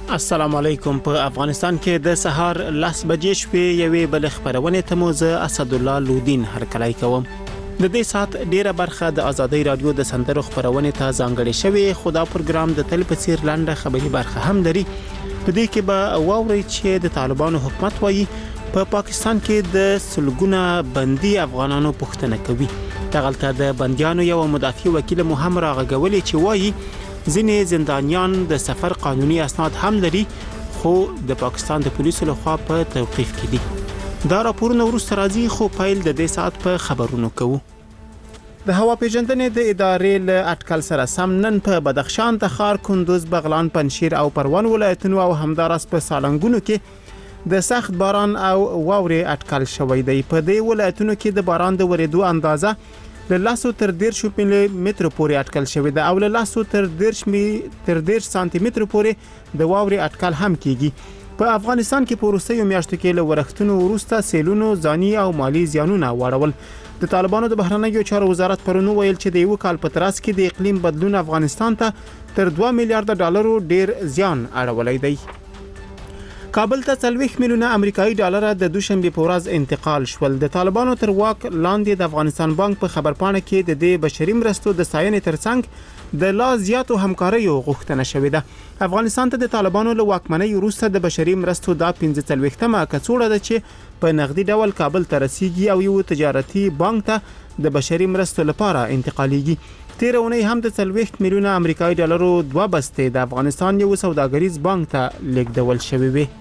السلام علیکم. په افغانستان کې د سهار 10 بجې شپې یوې بل خبرونه ته مو زه اسد الله لودین هرکلای کوم. د دې سات ډیره برخه د ازادي رادیو د سندرو خبرونه ته ځانګړې شوې. خدا پروګرام د تل په څیر لاندې خبري برخه هم لري. په دې کې به واوري چې د طالبانو حکومت وایي په پاکستان کې د سلګونه بندي افغانانو پوښتنه کوي. دغلته د بنديانو یو مدافع وکیل محمد راغولي چې وایي ځینې زندانیان د سفر قانوني اسناد هم لري خو د پاکستان د پولیسو لخوا په توقيف کې دي. دا راپورونه ورسته راځي خو پایل د دې سات په خبرونو کوو. د هوا پیژندنې د ادارې له اټکل سره سم نن په بدخشان، تخار، کندوز، بغلان، پنجشیر او پروان ولایتونو او همدارس په سالنګونو کې د سخت باران او واورې اټکل شوی دی. په دې ولایتونو کې د باران د ورېدو اندازه له 10 تر 13 ملي متر پورې اټکل شوی دی او له 10 تر 13 سانتي متر پورې د واورې اټکل هم کیږي. په افغانستان کې په روسي میاشتو کې له ورښتونو وروسته سیلونو ځاني او مالی زیانونه واړول. د طالبانو د بهرنیو چارو وزارت پرونو ویل چې د یو کال په تراس کې د اقلیم بدلون افغانستان ته تر 2 میلیارډ ډالرو ډیر زیان اړولی دی. کابل ته 40 میلیونه امریکایي ډالر د دوشنبه په ورځ انتقال شول. د طالبانو تر واک لاندې د افغانستان بانک په خبرپاڼه کې د دې بشري مرستو د ستاینې ترڅنګ د لا زیاتو همکاریو غوښتنه شوې ده. افغانستان ته د طالبانو له واکمنۍ وروسته د بشري مرستو د 15مه کڅوړه ده چې په نغدي ډول کابل ته رسیږي او یو تجارتي بانک ته د بشري مرستو لپاره انتقالیږي. تیرونه هم د 40 میلیونه امریکایي ډالرو 2 بستې د افغانستان یو سوداګریز بانک ته لیږدول شوې وي.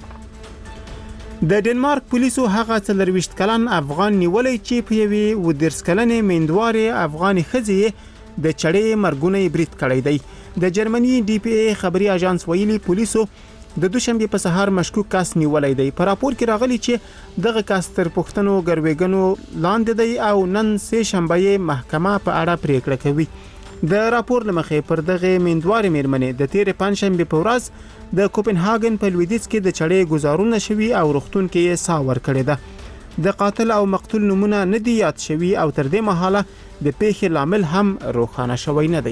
د ډنمارک پولیسو هغه 40 کلن افغان نیولې چې په یوې ودرس کلنې میندوارې افغاني ښځې د چړې مرګونه برید کړی دی. د جرمني ډي پی ای خبري اژانس ویلي پولیسو د دوشنبه په سهار مشکوک کس نیولې دی. په راپور کې راغلي چې دغه کس تر پښتنو ګروېګنو لاندې دی او نن سه شنبه محکمه په اړه پریکړه کوي. د راپور لمخې پر دغه میندوارې میرمنې د تیر پنځشنبه په ورځ د کوپنهاګن په لویدیځ کې د چړې گزارونه شوي او روغتون کې یې ساور کړی ده. د قاتل او مقتول نمونه نه دی یاد شوي او تر دې مهاله د پیښې لامل هم روښانه شوی نه دی.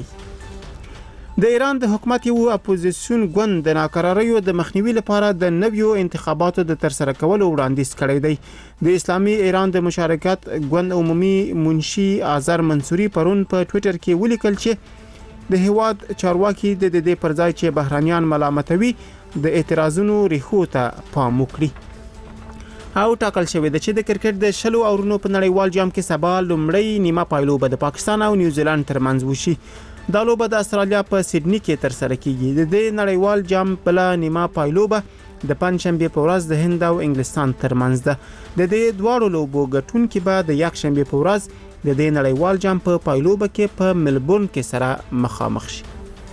د ایران د حکومت یو اپوزیسیون ګوند د ناکراریو د مخنیوي لپاره د نویو انتخاباتو د ترسره کولو وړاندیز کړی دی. د اسلامي ایران د مشارکت ګوند عمومي منشي آذر منصوري پرون په ټوئیټر کې ولیکل چې د هیواد چارواکي د دې پر ځای چې بهرانيان ملامتوي د اعتراضونو ریښو ته پام وکړي. او ټاکل شوی دی چې د کرکټ د شلو اورونو په نړیوال جام کې سبا لومړی نیمه پایلوبه د پاکستان او نیوزیلند ترمنځ وشي. دا لوبه د استرالیا په سیدنی کې ترسره کیږي. د دې نړیوال جام بل نیمه پایلوبه د پنځشنبه په ورځ د هند او انګلستان ترمنځ ده. د دې دواړو لوبو ګټونکي به د یکشنبه په ورځ د دې نړیوال جام په پایلوبه کې په ملبورن کې سره مخامخ شي.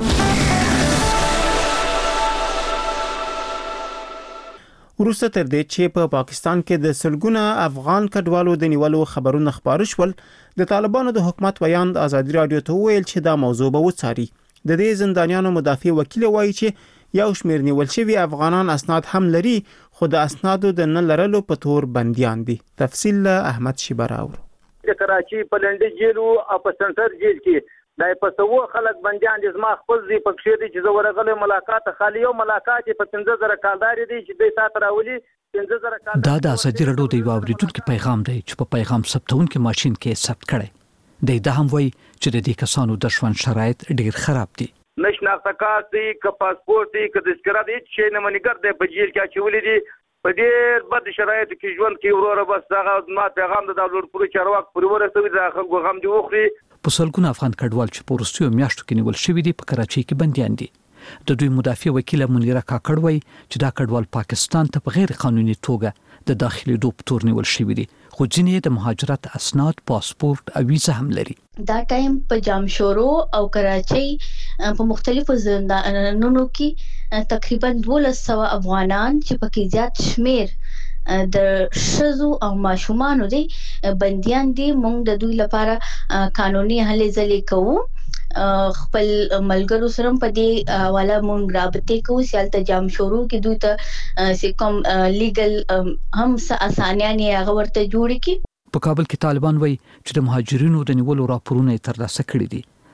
وروسته تر دې چې په پاکستان کې د سلګونه افغان کډوالو د نیولو خبرونه خبر شول، د طالبانو د حکومت ویاند ازادي رادیو ته ویل چې دا موضوع به وڅاري. د دې زندانیانو مدافع وکیل وایي چې یو شمېر نیول شوي افغانان اسناد هم لري خو د اسنادو د نه لرلو په تور بنديان دي. تفصیل احمد شیبراور. د کراچي په لنډي جیل او په سنټر جیل کې دای په سوو خلک بنديان دي. زما خپل زی په کښې دي چې زه ورغله ملاقات خالي یو ملاقات په 15000 کالدار دي چې دوی سات راولي 15000 کالدار. دا د ازادي رادیو د اوریدونکو پیغام دی چې په پیغام ثبتونکو ماشين کې ثبت کړي. د هم وایي چې د دې کسانو د ژوند شرایط ډیر خراب دي. نشناخته کارت دی که پاسپورت دی که تذکره دی چې نه منګر دی په جیل کې چې ولې دي په ډېر بد شرایطو کې ژوند کې وروره. بس هغه ما پیغام د دولت پورې چارواک پورې ورسوي د خلکو غم دی وخوري. په سلګونه افغان کډوال چې په وروستیو میاشتو کې نیول شوي دي په کراچۍ کې بنديان دي. د دوی مدافع وکیل منیره کاکړ وایي چې دا کډوال پاکستان ته په غیر قانوني توګه د داخلي دوپ تور نیول شوي دي خو ځینې د مهاجرت اسناد، پاسپورت او ویزه هم لري. دا ټایم په جامشورو او کراچۍ په مختلفو زندانونو کې تقریبا 1200 افغانان چې پکې زیات شمیر د شذو او ماشومان دي بنديان دي. موږ د دوی لپاره قانوني هلې ځلې کوو. خپل ملګرو سره په دې حواله مونږ رابطه کوو چې الته جام شروع کې دوی ته کوم لیګل هم اسانیانه هغه ورته جوړ کی. په کابل کې طالبان وایي چې د مهاجرینو د نیولو راپورونه ترلاسه کړي دي.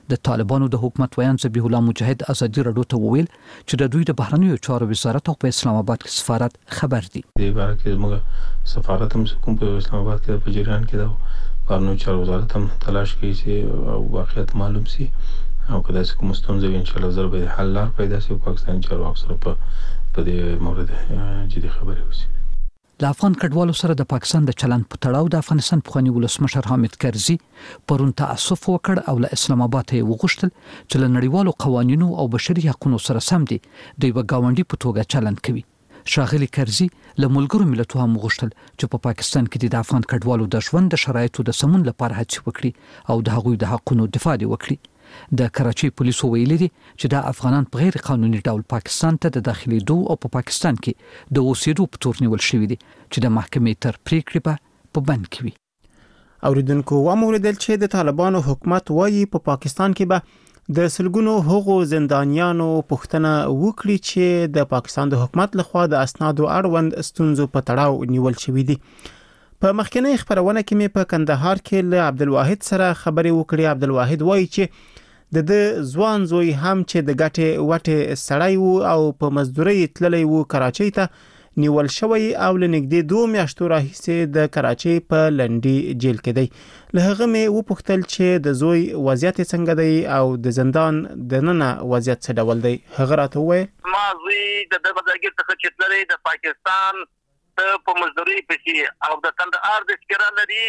د طالبانو د حکومت ویان ذبیح الله مجاهد ازادي رادیو ته وویل چې د دوی د بهرنیو چارو وزارت او په اسلام آباد کې سفارت خبر دي. د باره کې موږ سفارت هم کوم په اسلام آباد کې په جریان کې دا بهرنیو چارو وزارت هم تلاش کوي چې واقعیت معلوم شي او کله چې کوم ستونزه ان شاء الله زر به حل لار پیدا شي. پاکستان چارواکو سره په دې مورد جدي خبرې وشي. د افغان کډوالو سره د پاکستان د چلند په تړاو د افغانستان پخوانی ولسمشر حامد کرزي پرون تاسف وکړ او له اسلام آباد ته وغوښتل چې له نړیوالو قوانینو او بشري حقوقو سره سم دي د یو گاونډي په توګه چلند کوي. ښاغلي کرزي له ملګرو ملتونو هم وغوښتل چې په پاکستان کې د افغان کډوالو د ژوند د شرایطو د سمون لپاره هڅې وکړي او د هغوی د حقوقو دفاع وکړي. د کراچۍ پولیسو ویلي دي چې د افغانان په غیر قانوني ډول پاکستان ته د داخلي دوه او په پاکستان کې د اوسېدو په تور نیول شوی دي چې د محکمې تر پریکړې په بند کې وي. اوریدونکو وموریدل چې د طالبانو حکومت وایي په پاکستان کې به د سلګونو هغو زندانیانو پښتنه وکړي چې د پاکستان د حکومت لخوا د اسنادو اړوند ستونزو په تړاو نیول شوی دي. په مخکنی خبرونه کې مې په کندهار کې له عبدالواحد سره خبرې وکړې. عبدالواحد وایي چې د ځوان زوی هم چې د ګټې وټې سړی وو او په مزدوري تللی وو کراچۍ ته نیول شوی او لنګدې 2 میاشتو راهیسې د کراچۍ په لنډي جیل کې دی. له هغه مې وپوښتل چې د زوی وضعیت څنګه دی او د زندان دننه وضعیت څه ډول دی. هغه راته وویل ما زوی د بازارګر څخه چې تللی د پاکستان په مزدوري پسې او د کندهار د سکرا لري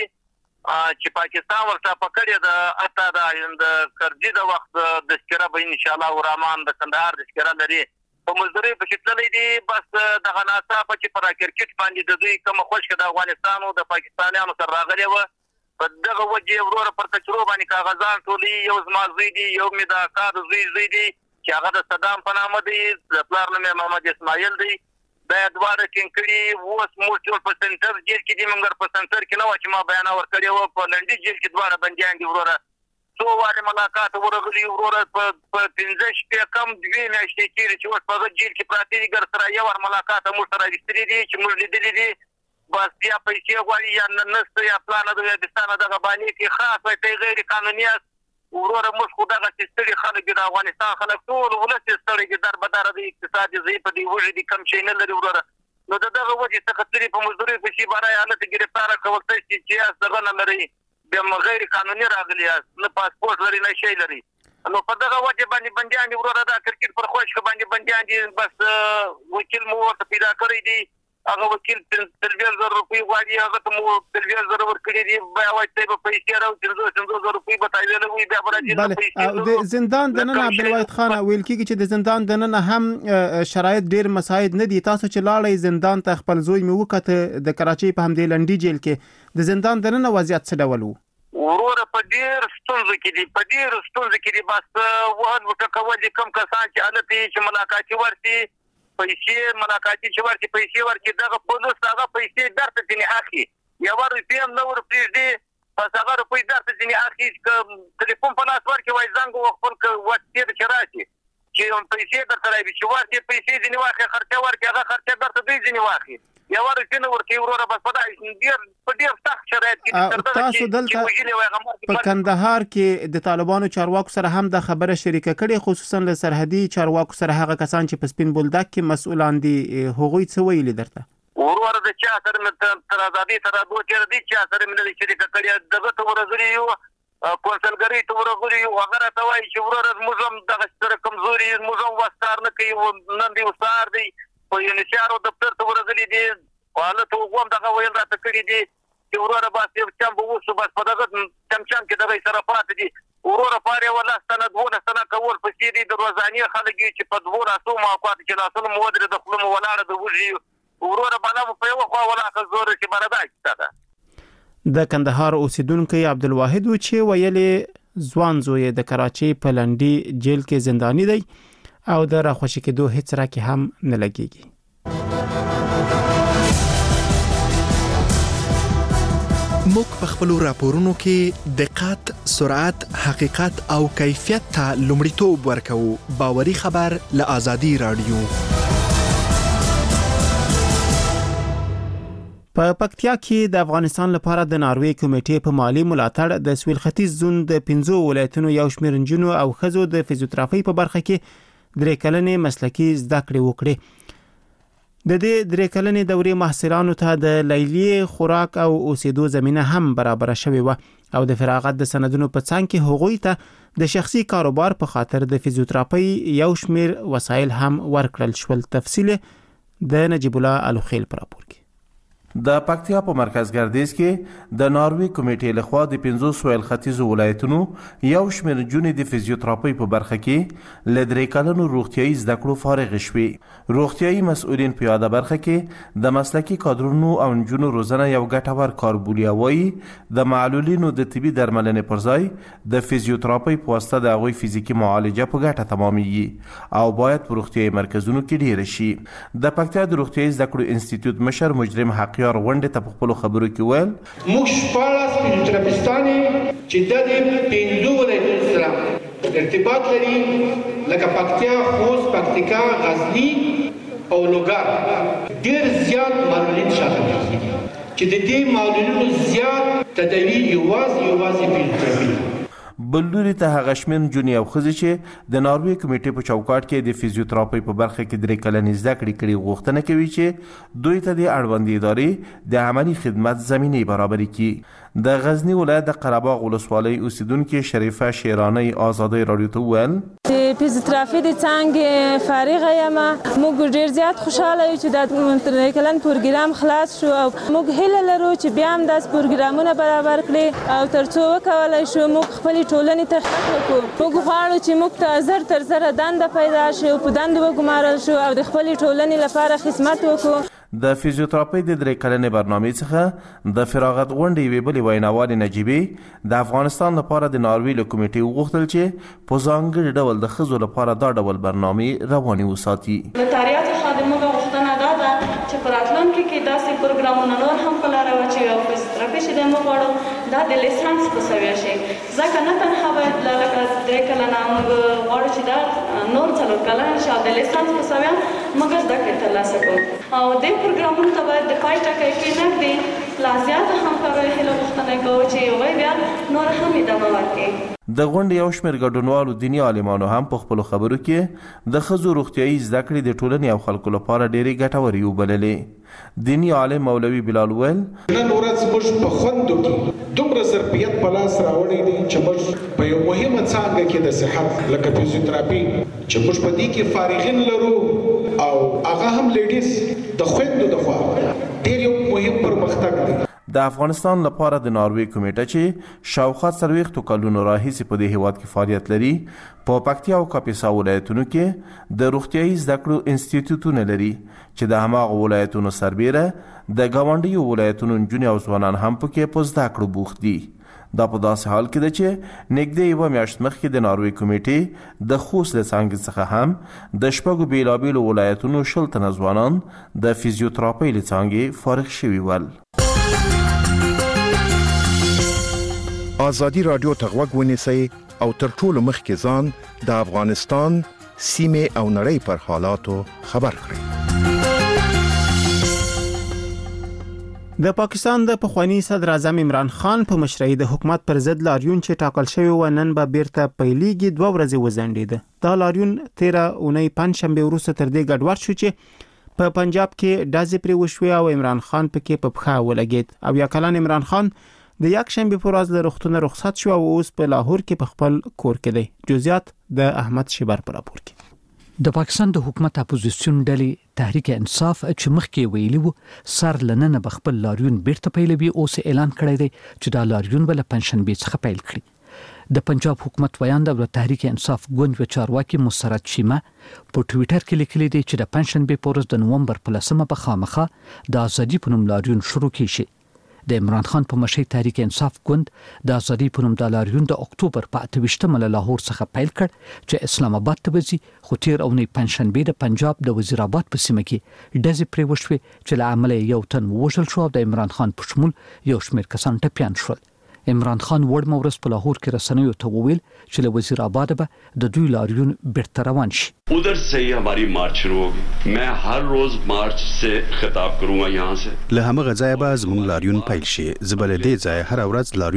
چې پاکستان ورته پکړی د اتا د کرزي د وخت د سکرا به ان شاء الله الرحمن د کندهار د سکرا لري په مزدوري پسې تللی دي. بس د غناصا په چې پر کرکټ باندې د دوی کوم خوشک د افغانستان او د پاکستانیانو سره راغلی و په دغه وجه ورور پر کچرو باندې کاغذان ټولي یو زما زوی دی یو مې د کار زوی دی چې هغه د صدام په نامه دی د پلار نوم محمد اسماعیل دی. دا دواره کینکړي ووس موږ په سنټر جیل کې دي منګر په سنټر کې نو چې ما بیان ورکړی و په لنډي جیل کې دواره بنديان دي وروره څو واره ملاقات ورغلي وروره په 15 شپې کم 2 میاشتې کې چې اوس په جیل کې پراته دي ګر سره یو ور ملاقات مو سره وستري دي چې موږ لیدلې دي بس بیا پیسې غواړي یا ننست یا پلان د ویدستان دغه باندې کې خاص وي غیر قانوني وروره موږ خو دغه ستړي خلک د افغانستان خلک ټول ولس ستړي در بدر د اقتصادي ضعیف دي وژي دي کم شي نه لري وروره نو دغه وجه څخه تری په مزدوري په شی بارای حالت گرفتار کول ته چې دغه نه لري د غیر قانوني راغلي نه پاسپورت لري نه شي لري نو په دغه وجه باندې بنديان وروره دا کرکټ پر خوښ باندې بنديان دي. بس وکیل مو ورته پیدا کړی دی هغه وکیل 30,000 روپۍ غواړي هغه ته مو 30,000 ورکړي دي بیا وایي ته په پیسې راو 300 روپۍ بتایله وي بیا راځي. او د زندان دننه عبدالواحد خان ویل کیږي چې د زندان دننه هم شرایط ډیر مساعد نه دي. تاسو چې لاړی زندان ته خپل زوی مې وکړه د کراچۍ په همدې لنډي جیل کې د زندان دننه وضعیت څه ډول وو؟ وروره په ډیر ستونزو کې دي بس وهن وټکول دي کم کسان چې حالت چې ملاقاتي ورتي پیسې ملاقاتي چې ورته پیسې ورکړي دغه پولیس هغه پیسې درته ځنی اخلي یا ورته هم نو ورپریږدي پس هغه روپۍ درته ځنی اخلي ټلیفون په لاس ورکړي وای زنګ وخپل وخت چې راشي چې پیسې درته راوي چې ورته پیسې ځنی واخلي خرچه ورکړي هغه خرچه درته دوی ځنی واخلي یا ورته نو ورکړي وروره بس په ډیر سخت شرایط کې تاسو دلته په کندهار کې د طالبانو چارواکو سره هم د خبره شریکه کړي خصوصا له سرحدي چارواکو سره هغه کسان چې په سپین بولدک کې مسؤلان دي هغوی څه ویلي درته؟ وروره د چا سره مې تر ازادي تر دوه چیرې دي چا سره مې شریکه کړي دغه ته ورغلي یو کونسلګری ته ورغلي یو هغه راته وایي چې وروره موږ هم دغه سره کمزوري موږ هم وستار نه کوي نن دی وستار دی په یونیسیارو دفتر ته ورغلي دي حالت وګوم دغه ویل راته کړي دي چې وروره بس یو چم به وسو بس په دغه چم کې دغه سره پاتې دي وروره پاره ولا ستنه دوه ستنه کول پسې دي د روزاني خلک چې په دوه راسو موقعات کې لاسونه مودره د خپل ولاړه د وږي وروره باندې په یو خوا ولا خزور چې برابر کیته. د کندهار اوسیدونکو عبدالواحد و چې ویلې ځوان زوی د کراچۍ په لنډي جیل کې زندانی دی او د راخوشي کېدو هیڅ راکې هم نه لګيږي. موږ په خپل راپورونو کې دقت، سرعت، حقیقت او کیفیت ته لومړیتوب ورکوو. باوري خبر له آزادي رادیو. په پکتیا کې د افغانستان لپاره د ناروې کمیټې په مالی ملاتړ د سویل ختیځ زون د 15 ولایتونو یو شمېر نجونو او ښځو د فزیوتراپي په برخه کې 3 کلنې مسلکي زده کړې وکړې. د دې 3 کلنې دورې محصلانو ته د لیلیې خوراک او اوسېدو زمينه هم برابر شوې و او د فراغت د سندونو په څنګ کې هغوی ته د شخصي کاروبار په خاطر د فزیوتراپي یو شمېر وسایل هم ورکړل شول. تفصیل د نجیب الله الوخیل پر راپور کې. د پکتیا په مرکز ګردیز کې د ناروې کمیټې لخوا د 15 سویل ختیځو ولایتونو یو شمېر نجونې د فزیوتراپي په برخه کې له 3 کلنو روغتیايي زده کړو فارغ شوې. روغتیايي مسؤلین په یاده برخه کې د مسلکي کادرونو او نجونو روزنه یو ګټور کار بولي او د معلولینو د طبي درملنې پر ځای د فزیوتراپي په واسطه د هغوی فزیکي معالجه په ګټه تمامېږي او باید په روغتیايي مرکزونو کې ډیر شي. د پکتیا د روغتیايي زده کړو انسټیټیوټ مشر مجرم حقیار غونډې ته په خپلو خبرو کې ویل موږ 14 فزیوتراپیستانې چې د 15 ولایتونو سره ارتباط لري لکه پکتیا، خوست، پکتیکا، غزنی او لوګر ډیر زیات معلولین شامل دي چې د دې معلولینو زیات تداوی یوازې فزیوتراپي. بلوري ته هغه شمېر نجونې او ښځې چې د ناروې کمیټې په چوکاټ کې د فزیوتراپي په برخه کې 3 کلنې زده کړې کړي غوښتنه کوي چې دوی ته د اړوندې ادارې د عملي خدمت زمینې برابري کړي. د غزنی ولایت د قرهباغ ولسوالۍ اوسیدونکې شریفه شیرانی آزادۍ رادیو ته وویل د فزیوتراپي د څانګې فارغه یم. موږ ډېر زیات خوشحاله یو چې د 3 کلن پروګرام خلاص شو او موږ هیله لرو چې بیا هم داسې پروګرامونه برابر کړي او تر څو وکولی شو موږ خپلې ټولنې ته خدمت وکړو. موږ غواړو چې موږ ته زر تر زره دنده پیدا شي او په دندو وګمارل شو او د خپلې ټولنې لپاره خدمت وکړو. د فزیوتراپي د 3 کلنې برنامې څخه د فراغت غونډې یوې بلې ویناوالې نجیبې د افغانستان لپاره د ناروې له کمیټې وغوښتل چې په ځانګړي ډول د ښځو لپاره دا ډول برنامې روانې وساتي. نوتاریات خادمو غوښتنه دا ده چې په راتلونکي کې داسې پروګرامونه نور هم په لاره واچوي او فزیوتراپي چې موږ غواړو دا د لیسانس په سویه شي. ځکه نه تنها باید لکه 3 کلنه موږ غواړو چې دا نور 4 کلنه شي او د لیسانس په سویه موږ زده کړې ترلاسه کړو او د پروګرامونو ته باید د پای ټکی کې نږدې لا زیاته همکارۍ هیله غوښتنه کوو چې هغوی بیا نور هم ادامه ورکړي. د غونډې یو شمېر ګډونوالو دیني عالمانو هم په خپلو خبرو کې د ښځو روغتیايي زده کړې د ټولنې او خلکو لپاره ډېرې ګټورې وبللې. دیني عالم مولوي بلال ویل نن ورځ موږ په خوندو کې دومره ظرفیت په لاس راوړی دی چې موږ په یو مهمه څانګه کې د صحت لکه فزیوتراپي چې موږ په دې کې فارغین لرو او هغه هم لیډیز د خویندو د خوا ډېر یو مهم پرمختګ دی. د افغانستان لپاره د ناروې کمیټه چې شاوخوا 40 کلونو راهیسې په دې هیواد کې فعالیت لري په پکتیا او کاپیسا ولایتونو کې د روغتیايي زده کړو انسټیټیوټونه لري چې د هماغو ولایتونو سربیره د ګاونډیو ولایتونو نجونې او ځوانان هم پکې په زده کړو بوخت دي. دا په داسې حال کې ده چې نږدې یوه میاشت مخکې د ناروې کمیټې د خوست له څانګې څخه هم د 6 بېلابېلو ولایتونو 20 تنه ځوانان د فزیوتراپۍ له څانګې فارغ شوي ول. آزادی رادیو ته غوږ ونیسئ او تر ټولو مخکې ځان د افغانستان سیمې او نړۍ پر حالاتو خبر کړئ. د پاکستان د پخوانی صدر اعظم عمران خان په مشرۍ د حکومت پر ضد لاریون چې ټاکل شوی و نن به بیرته پیلېږي 2 ورځې وځنډېده. دا لاریون 13 اونۍ پنځشنبه وروسته تر دې ګډوډ شو چې په پنجاب کې ډزې پرې وشوې او عمران خان پکې په پښه ولګېد. او یا کلن عمران خان د یک شنبه پر ورځ له روغتونه رخصت شو او اوس په لاهور کې په خپل کور کې دی. جزئیات د احمد شیبر پر راپور کې. د پاکستان د حکومت اپوزیسیون ډلې تحریک انصاف چې مخکې ویلي وو سر لننه بخپل لاریون بیرته پیلوي اوس اعلان کړی دی چې دا لاریون بل پنځشنبه څخه پیل کړي. د پنجاب حکومت ویاند د تحریک انصاف ګوند و چارواکي مسرت شیمه په ټوئیټر کې لیکلي دی چې د پنځشنبه په ورځ د نومبر په 10مه په خامخه د ازادي په نوم لاریون شروع کیږي. د عمران خان په مشرۍ تحریک انصاف ګوند د ازادي په نوم د لاریون د اکتوبر په 28مه له لاهور څخه پیل کړ چې اسلام آباد ته وځي. خو تیر اونۍ پنځشنبه د پنجاب د وزیر آباد په سیمه کې ډزې پرې وشوې چې له امله یو تن ووژل شو او د عمران خان په شمول یو شمېر کسان ټپیان شول. عمران خان وړ مورس په لاهور کې رسنیو ته وویل چې له وزیر آباد به د دوی لاریون بیرته روان شي. उधर से ही हमारी मार्च शुरू होगी. मैं हर रोज मार्च से खिताब करूंगा यहाँ से. له همغه ځایه به زموږ لاریون پیل شي. زبل دې ځای هر ورځ لاریون